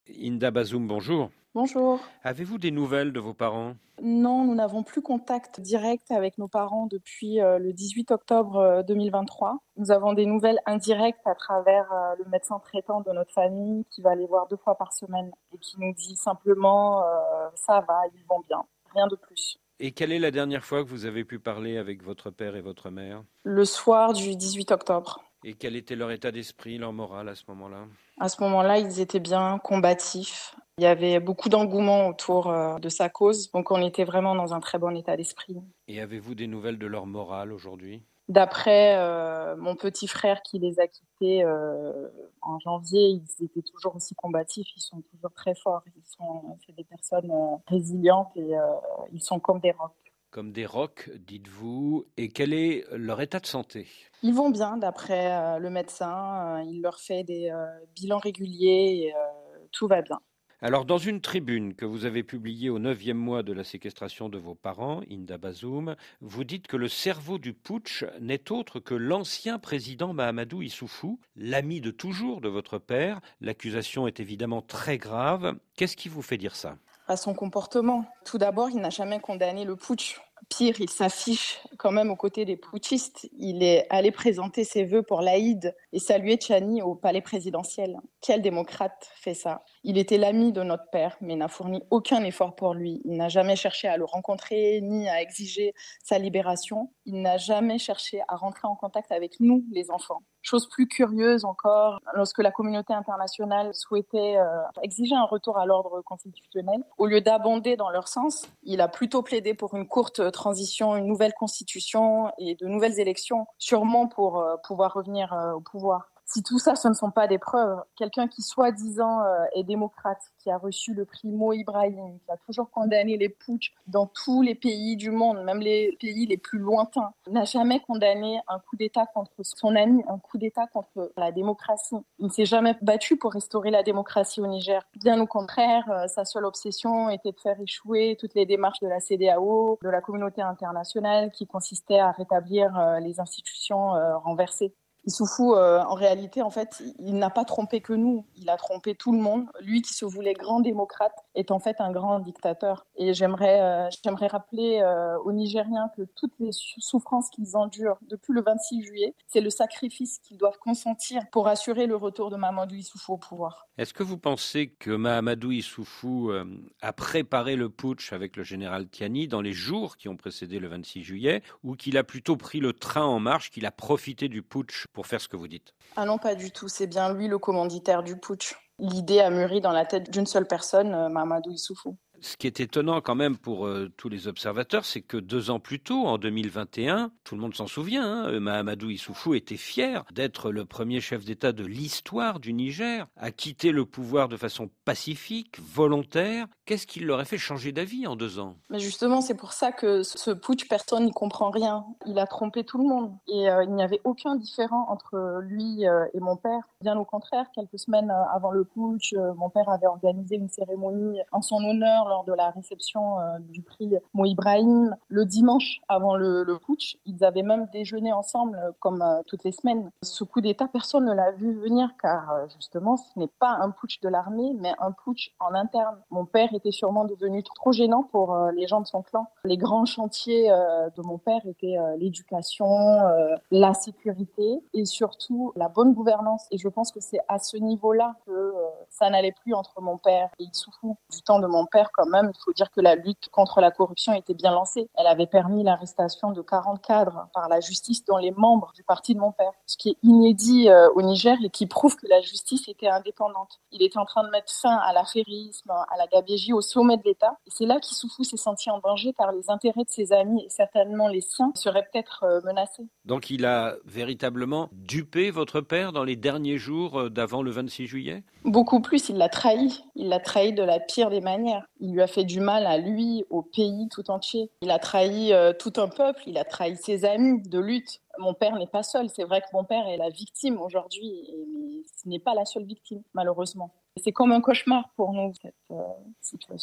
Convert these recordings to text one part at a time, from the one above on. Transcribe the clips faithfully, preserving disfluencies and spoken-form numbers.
Inda Bazoum, bonjour. Bonjour. Avez-vous des nouvelles de vos parents? Non, nous n'avons plus contact direct avec nos parents depuis euh, le dix-huit octobre euh, deux mille vingt-trois. Nous avons des nouvelles indirectes à travers euh, le médecin traitant de notre famille qui va les voir deux fois par semaine et qui nous dit simplement euh, ça va, ils vont bien, rien de plus. Et quelle est la dernière fois que vous avez pu parler avec votre père et votre mère? Le soir du dix-huit octobre. Et quel était leur état d'esprit, leur morale à ce moment-là? À ce moment-là, ils étaient bien combatifs. Il y avait beaucoup d'engouement autour euh, de sa cause, donc on était vraiment dans un très bon état d'esprit. Et avez-vous des nouvelles de leur morale aujourd'hui? D'après euh, mon petit frère qui les a quittés euh, en janvier, ils étaient toujours aussi combatifs, ils sont toujours très forts, ils sont, c'est des personnes euh, résilientes et euh, ils sont comme des rocs. Comme des rocs, dites-vous. Et quel est leur état de santé? Ils vont bien d'après euh, le médecin, euh, il leur fait des euh, bilans réguliers et euh, tout va bien. Alors, dans une tribune que vous avez publiée au neuvième mois de la séquestration de vos parents, Inda Bazoum, vous dites que le cerveau du putsch n'est autre que l'ancien président Mahamadou Issoufou, l'ami de toujours de votre père. L'accusation est évidemment très grave. Qu'est-ce qui vous fait dire ça? À son comportement. Tout d'abord, il n'a jamais condamné le putsch. Pire, il s'affiche quand même aux côtés des putschistes. Il est allé présenter ses vœux pour l'Aïd et saluer Tchani au palais présidentiel. Quel démocrate fait ça? Il était l'ami de notre père, mais n'a fourni aucun effort pour lui. Il n'a jamais cherché à le rencontrer ni à exiger sa libération. Il n'a jamais cherché à rentrer en contact avec nous, les enfants. Chose plus curieuse encore, lorsque la communauté internationale souhaitait euh, exiger un retour à l'ordre constitutionnel, au lieu d'abonder dans leur sens, il a plutôt plaidé pour une courte transition, une nouvelle constitution et de nouvelles élections, sûrement pour euh, pouvoir revenir euh, au pouvoir. Si tout ça, ce ne sont pas des preuves, quelqu'un qui soi-disant euh, est démocrate, qui a reçu le prix Mo Ibrahim, qui a toujours condamné les putschs dans tous les pays du monde, même les pays les plus lointains, n'a jamais condamné un coup d'État contre son ami, un coup d'État contre la démocratie. Il ne s'est jamais battu pour restaurer la démocratie au Niger. Bien au contraire, euh, sa seule obsession était de faire échouer toutes les démarches de la CEDEAO, de la communauté internationale, qui consistaient à rétablir euh, les institutions euh, renversées. Issoufou, euh, en réalité, en fait, il n'a pas trompé que nous. Il a trompé tout le monde. Lui qui se voulait grand démocrate est en fait un grand dictateur. Et j'aimerais, euh, j'aimerais rappeler euh, aux Nigériens que toutes les souffrances qu'ils endurent depuis le vingt-six juillet, c'est le sacrifice qu'ils doivent consentir pour assurer le retour de Mamadou Issoufou au pouvoir. Est-ce que vous pensez que Mahamadou Issoufou euh, a préparé le putsch avec le général Tiani dans les jours qui ont précédé le vingt-six juillet, ou qu'il a plutôt pris le train en marche, qu'il a profité du putsch pour faire ce que vous dites? Ah non, pas du tout. C'est bien lui le commanditaire du putsch. L'idée a mûri dans la tête d'une seule personne, euh, Mamadou Issoufou. Ce qui est étonnant quand même pour euh, tous les observateurs, c'est que deux ans plus tôt, en deux mille vingt et un, tout le monde s'en souvient, hein, Mahamadou Issoufou était fier d'être le premier chef d'État de l'histoire du Niger, à quitter le pouvoir de façon pacifique, volontaire. Qu'est-ce qui l'aurait fait changer d'avis en deux ans? Mais justement, c'est pour ça que ce putsch, personne n'y comprend rien. Il a trompé tout le monde. Et euh, il n'y avait aucun différent entre lui euh, et mon père. Bien au contraire, quelques semaines euh, avant le putsch, euh, mon père avait organisé une cérémonie en son honneur lors de la réception euh, du prix Mo Ibrahim. Le dimanche avant le, le putsch, ils avaient même déjeuné ensemble euh, comme euh, toutes les semaines. Ce coup d'État, personne ne l'a vu venir car euh, justement, ce n'est pas un putsch de l'armée, mais un putsch en interne. Mon père était sûrement devenu trop gênant pour euh, les gens de son clan. Les grands chantiers euh, de mon père étaient euh, l'éducation, euh, la sécurité et surtout la bonne gouvernance. Et je pense que c'est à ce niveau-là que euh, ça n'allait plus entre mon père et Issoufou. Du temps de mon père, quand même, il faut dire que la lutte contre la corruption était bien lancée. Elle avait permis l'arrestation de quarante cadres par la justice, dont les membres du parti de mon père, ce qui est inédit euh, au Niger et qui prouve que la justice était indépendante. Il était en train de mettre fin à l'affairisme, à la gabegie au sommet de l'État. Et c'est là qu'Issoufou s'est senti en danger car les intérêts de ses amis et certainement les siens seraient peut-être euh, menacés. Donc il a véritablement dupé votre père dans les derniers jours euh, d'avant le vingt-six juillet? Beaucoup plus, il l'a trahi. Il l'a trahi de la pire des manières. Il lui a fait du mal à lui, au pays tout entier. Il a trahi euh, tout un peuple, il a trahi ses amis de lutte. Mon père n'est pas seul. C'est vrai que mon père est la victime aujourd'hui, mais ce n'est pas la seule victime, malheureusement. C'est comme un cauchemar pour nous, cette euh, situation.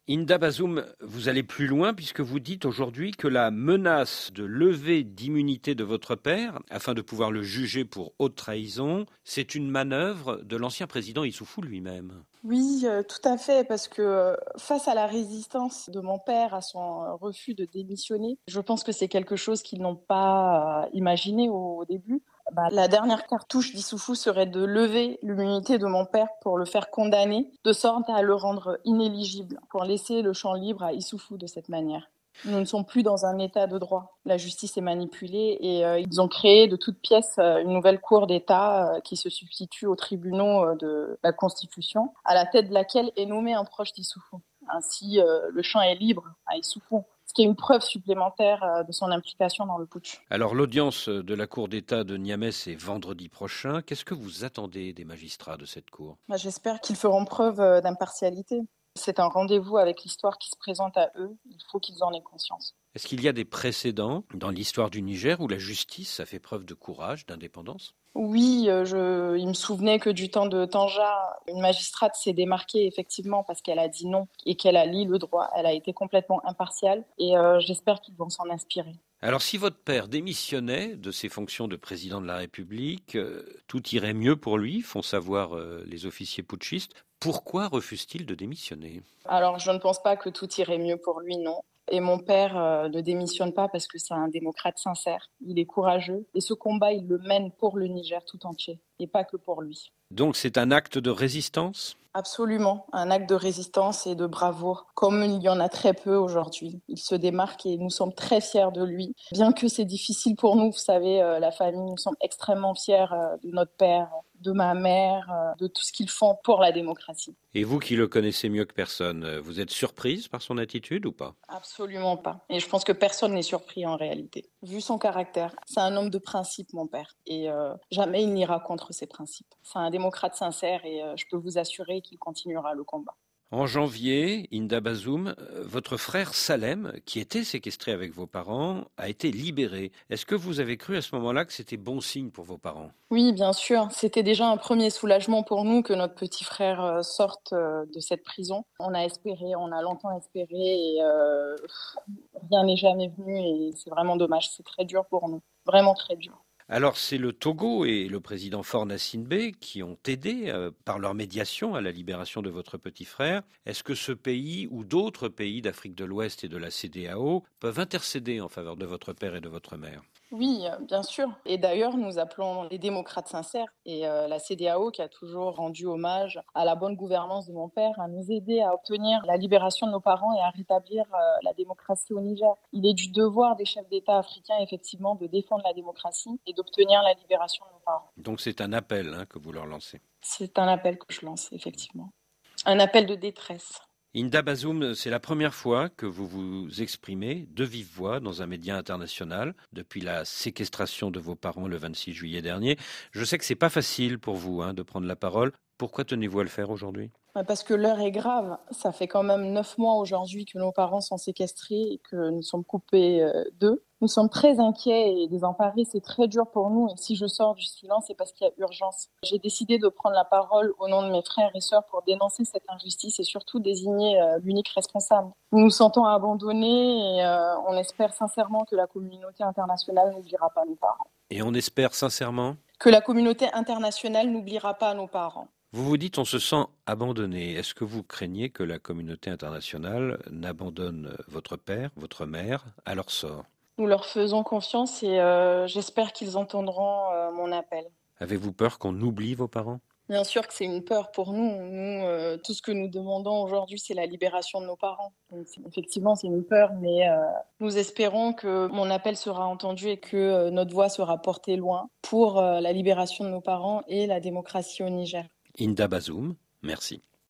Inda Bazoum, vous allez plus loin puisque vous dites aujourd'hui que la menace de levée d'immunité de votre père, afin de pouvoir le juger pour haute trahison, c'est une manœuvre de l'ancien président Issoufou lui-même. Oui, euh, tout à fait, parce que euh, face à la résistance de mon père à son euh, refus de démissionner, je pense que c'est quelque chose qu'ils n'ont pas euh, imaginé au, au début. Bah, la dernière cartouche d'Issoufou serait de lever l'immunité de mon père pour le faire condamner, de sorte à le rendre inéligible, pour laisser le champ libre à Issoufou de cette manière. Nous ne sommes plus dans un état de droit. La justice est manipulée et euh, ils ont créé de toutes pièces euh, une nouvelle cour d'État euh, qui se substitue aux tribunaux euh, de la Constitution, à la tête de laquelle est nommé un proche d'Issoufou. Ainsi, euh, le champ est libre à Issoufou, ce qui est une preuve supplémentaire euh, de son implication dans le putsch. Alors l'audience de la Cour d'État de Niamey, c'est vendredi prochain. Qu'est-ce que vous attendez des magistrats de cette cour ? Bah, j'espère qu'ils feront preuve euh, d'impartialité. C'est un rendez-vous avec l'histoire qui se présente à eux. Il faut qu'ils en aient conscience. Est-ce qu'il y a des précédents dans l'histoire du Niger où la justice a fait preuve de courage, d'indépendance ? Oui, euh, je, il me souvenait que du temps de Tanja, une magistrate s'est démarquée effectivement parce qu'elle a dit non et qu'elle a lié le droit. Elle a été complètement impartiale et euh, j'espère qu'ils vont s'en inspirer. Alors si votre père démissionnait de ses fonctions de président de la République, euh, tout irait mieux pour lui, font savoir euh, les officiers putschistes. Pourquoi refuse-t-il de démissionner ? Alors je ne pense pas que tout irait mieux pour lui, non. Et mon père euh, ne démissionne pas parce que c'est un démocrate sincère. Il est courageux et ce combat, il le mène pour le Niger tout entier et pas que pour lui. Donc c'est un acte de résistance ? Absolument, un acte de résistance et de bravoure, comme il y en a très peu aujourd'hui. Il se démarque et nous sommes très fiers de lui. Bien que c'est difficile pour nous, vous savez, euh, la famille, nous sommes extrêmement fiers euh, de notre père, de ma mère, euh, de tout ce qu'ils font pour la démocratie. Et vous qui le connaissez mieux que personne, vous êtes surprise par son attitude ou pas ? Absolument pas. Et je pense que personne n'est surpris en réalité. Vu son caractère, c'est un homme de principe, mon père. Et euh, jamais il n'ira contre ses principes. C'est un démocrate sincère et euh, je peux vous assurer qu'il continuera le combat. En janvier, Inda Bazoum, votre frère Salem, qui était séquestré avec vos parents, a été libéré. Est-ce que vous avez cru à ce moment-là que c'était bon signe pour vos parents ? Oui, bien sûr. C'était déjà un premier soulagement pour nous que notre petit frère sorte de cette prison. On a espéré, on a longtemps espéré et euh, rien n'est jamais venu et c'est vraiment dommage. C'est très dur pour nous, vraiment très dur. Alors c'est le Togo et le président Faure Gnassingbé qui ont aidé euh, par leur médiation à la libération de votre petit frère. Est-ce que ce pays ou d'autres pays d'Afrique de l'Ouest et de la C D A O peuvent intercéder en faveur de votre père et de votre mère ? Oui, bien sûr. Et d'ailleurs, nous appelons les démocrates sincères et euh, la C D A O qui a toujours rendu hommage à la bonne gouvernance de mon père, à nous aider à obtenir la libération de nos parents et à rétablir euh, la démocratie au Niger. Il est du devoir des chefs d'État africains, effectivement, de défendre la démocratie et d'obtenir la libération de nos parents. Donc c'est un appel hein, que vous leur lancez. C'est un appel que je lance, effectivement. Un appel de détresse. Inda Bazoum, c'est la première fois que vous vous exprimez de vive voix dans un média international depuis la séquestration de vos parents le vingt-six juillet dernier. Je sais que c'est pas facile pour vous hein, de prendre la parole. Pourquoi tenez-vous à le faire aujourd'hui ? Parce que l'heure est grave. Ça fait quand même neuf mois aujourd'hui que nos parents sont séquestrés et que nous sommes coupés d'eux. Nous sommes très inquiets et désemparés. C'est très dur pour nous. Et si je sors du silence, c'est parce qu'il y a urgence. J'ai décidé de prendre la parole au nom de mes frères et sœurs pour dénoncer cette injustice et surtout désigner l'unique responsable. Nous nous sentons abandonnés et euh, on espère sincèrement que la communauté internationale n'oubliera pas nos parents. Et on espère sincèrement que la communauté internationale n'oubliera pas nos parents. Vous vous dites on se sent abandonné. Est-ce que vous craignez que la communauté internationale n'abandonne votre père, votre mère à leur sort ? Nous leur faisons confiance et euh, j'espère qu'ils entendront euh, mon appel. Avez-vous peur qu'on oublie vos parents ? Bien sûr que c'est une peur pour nous. Nous, euh, tout ce que nous demandons aujourd'hui, c'est la libération de nos parents. Donc, c'est, effectivement, c'est une peur, mais euh, nous espérons que mon appel sera entendu et que euh, notre voix sera portée loin pour euh, la libération de nos parents et la démocratie au Niger. Inda Bazoum, merci.